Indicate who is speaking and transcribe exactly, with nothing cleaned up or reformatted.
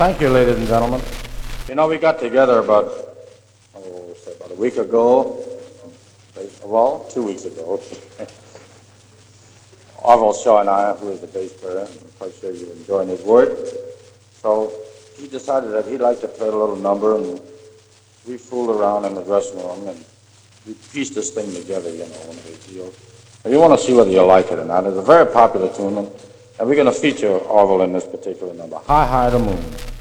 Speaker 1: Thank you, ladies and gentlemen. You know, we got together about, oh, say about a week ago, well, two weeks ago. Orville Shaw and I, who is the bass player, I'm quite sure you're enjoying his work. So he decided that he'd like to play a little number, and we fooled around in the dressing room, and we pieced this thing together, you know, one of these deals. And you want to see whether you like it or not. It's a very popular tune, and we're going to feature Orville in this particular number, High, High to Moon.